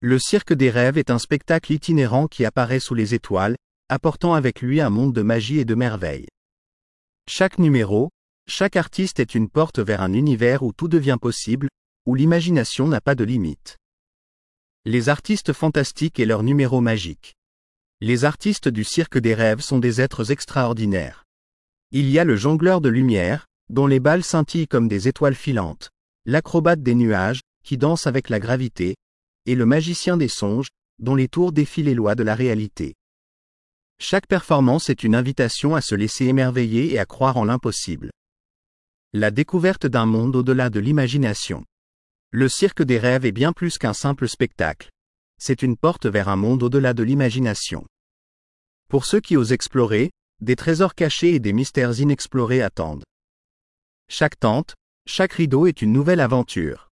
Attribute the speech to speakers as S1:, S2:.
S1: Le cirque des rêves est un spectacle itinérant qui apparaît sous les étoiles, apportant avec lui un monde de magie et de merveilles. Chaque numéro, chaque artiste est une porte vers un univers où tout devient possible, où l'imagination n'a pas de limite. Les artistes fantastiques et leurs numéros magiques. Les artistes du cirque des rêves sont des êtres extraordinaires. Il y a le jongleur de lumière, dont les balles scintillent comme des étoiles filantes, l'acrobate des nuages, qui danse avec la gravité, et le magicien des songes, dont les tours défient les lois de la réalité. Chaque performance est une invitation à se laisser émerveiller et à croire en l'impossible. La découverte d'un monde au-delà de l'imagination. Le cirque des rêves est bien plus qu'un simple spectacle. C'est une porte vers un monde au-delà de l'imagination. Pour ceux qui osent explorer, des trésors cachés et des mystères inexplorés attendent. Chaque tente, chaque rideau est une nouvelle aventure.